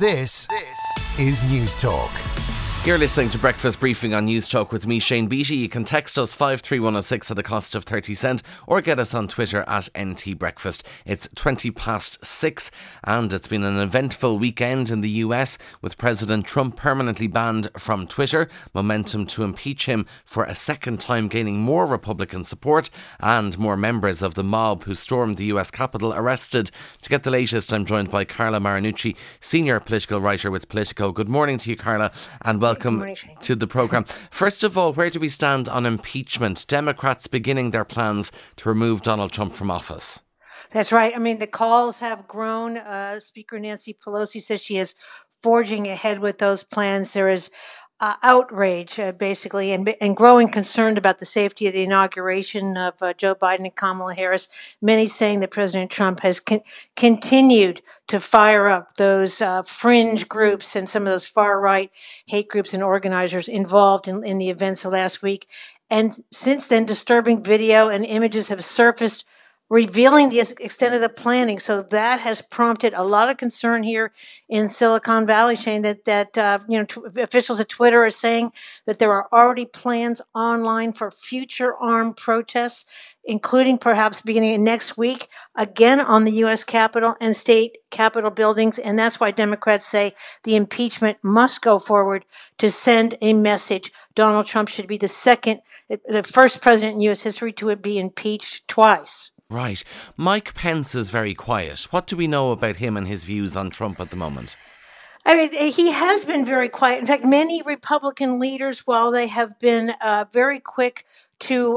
This is News Talk. You're listening to Breakfast Briefing on News Talk with me, Shane Beattie. You can text us 53106 at a cost of 30 cents or get us on Twitter at NT Breakfast. It's 6:20 and it's been an eventful weekend in the US with President Trump permanently banned from Twitter, momentum to impeach him for a second time gaining more Republican support, and more members of the mob who stormed the US Capitol arrested. To get the latest, I'm joined by Carla Marinucci, senior political writer with Politico. Good morning to you, Carla, and welcome to the programme. First of all, where do we stand on impeachment? Democrats beginning their plans to remove Donald Trump from office. That's right. I mean, the calls have grown. Speaker Nancy Pelosi says she is forging ahead with those plans. There is outrage, basically, and growing concern about the safety of the inauguration of Joe Biden and Kamala Harris. Many saying that President Trump has continued to fire up those fringe groups and some of those far-right hate groups and organizers involved in the events of last week. And since then, disturbing video and images have surfaced revealing the extent of the planning. So that has prompted a lot of concern here in Silicon Valley, Shane, that officials at Twitter are saying that there are already plans online for future armed protests, including perhaps beginning next week, again on the U.S. Capitol and state Capitol buildings. And that's why Democrats say the impeachment must go forward to send a message. Donald Trump should be the first president in U.S. history to be impeached twice. Right. Mike Pence is very quiet. What do we know about him and his views on Trump at the moment? I mean, he has been very quiet. In fact, many Republican leaders, while they have been very quick to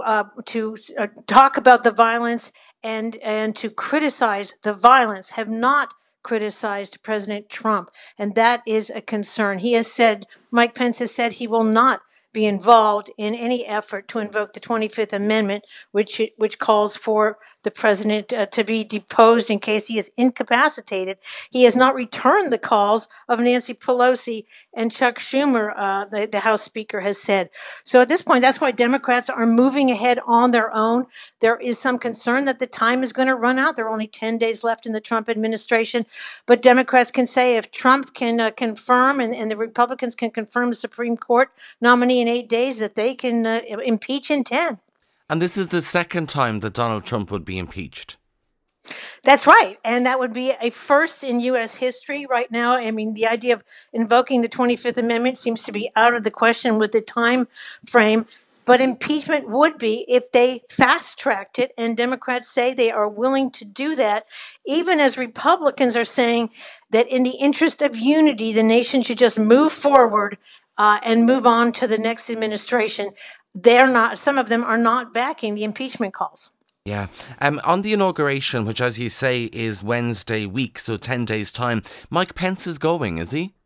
talk about the violence and to criticize the violence, have not criticized President Trump. And that is a concern. Mike Pence has said he will not be involved in any effort to invoke the 25th Amendment, which calls for the president to be deposed in case he is incapacitated. He has not returned the calls of Nancy Pelosi and Chuck Schumer, the House Speaker has said. So at this point, that's why Democrats are moving ahead on their own. There is some concern that the time is going to run out. There are only 10 days left in the Trump administration. But Democrats can say if Trump can confirm and the Republicans can confirm the Supreme Court nominee in 8 days, that they can impeach in 10. And this is the second time that Donald Trump would be impeached. That's right. And that would be a first in U.S. history right now. I mean, the idea of invoking the 25th Amendment seems to be out of the question with the time frame. But impeachment would be if they fast-tracked it, and Democrats say they are willing to do that, even as Republicans are saying that in the interest of unity, the nation should just move forward and move on to the next administration. Some of them are not backing the impeachment calls. Yeah. On the inauguration, which, as you say, is Wednesday week, so 10 days' time, Mike Pence is going, is he?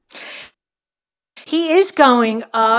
He is going,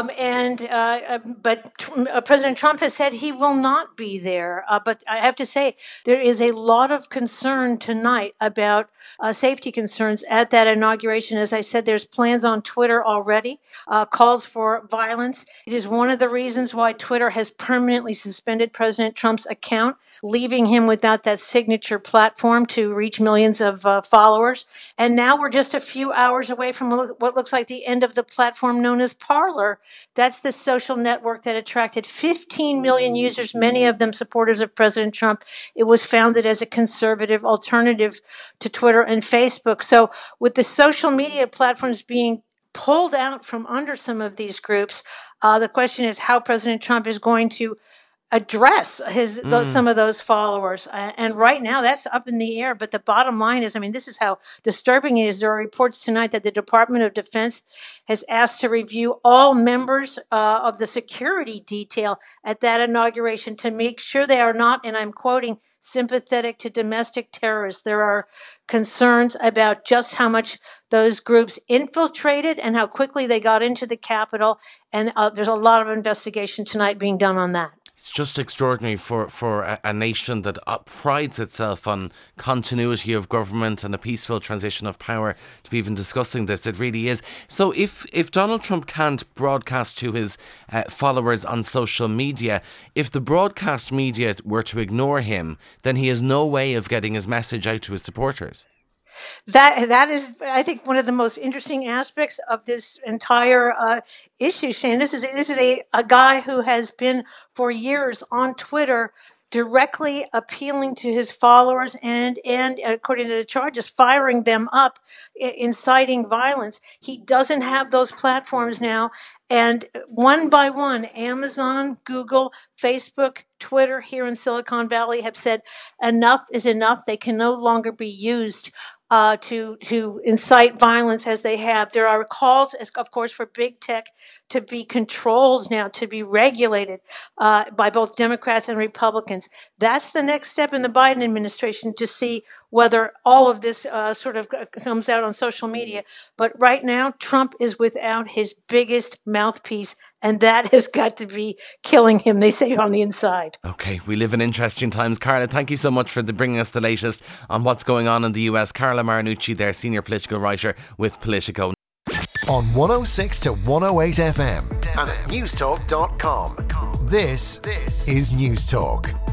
but President Trump has said he will not be there. But I have to say, there is a lot of concern tonight about safety concerns at that inauguration. As I said, there's plans on Twitter already, calls for violence. It is one of the reasons why Twitter has permanently suspended President Trump's account, leaving him without that signature platform to reach millions of followers. And now we're just a few hours away from what looks like the end of the platform known as Parler. That's the social network that attracted 15 million users, many of them supporters of President Trump. It was founded as a conservative alternative to Twitter and Facebook. So with the social media platforms being pulled out from under some of these groups, the question is how President Trump is going to address some of those followers. And right now that's up in the air. But the bottom line is, I mean, this is how disturbing it is. There are reports tonight that the Department of Defense has asked to review all members of the security detail at that inauguration to make sure they are not, and I'm quoting, sympathetic to domestic terrorists. There are concerns about just how much those groups infiltrated and how quickly they got into the Capitol. And there's a lot of investigation tonight being done on that. It's just extraordinary for a nation that prides itself on continuity of government and a peaceful transition of power to be even discussing this. It really is. So if Donald Trump can't broadcast to his followers on social media, if the broadcast media were to ignore him, then he has no way of getting his message out to his supporters. That is, I think, one of the most interesting aspects of this entire issue, Shane. This is a guy who has been for years on Twitter directly appealing to his followers and according to the charges, firing them up, inciting violence. He doesn't have those platforms now. And one by one, Amazon, Google, Facebook, Twitter here in Silicon Valley have said enough is enough. They can no longer be used to incite violence as they have. There are calls, of course, for big tech to be controlled now, to be regulated by both Democrats and Republicans. That's the next step in the Biden administration, to see whether all of this sort of comes out on social media. But right now, Trump is without his biggest mouthpiece, and that has got to be killing him, they say, on the inside. Okay, we live in interesting times. Carla, thank you so much for bringing us the latest on what's going on in the US. Carla Marinucci there, senior political writer with Politico. On 106 to 108 FM and at newstalk.com. This is News Talk.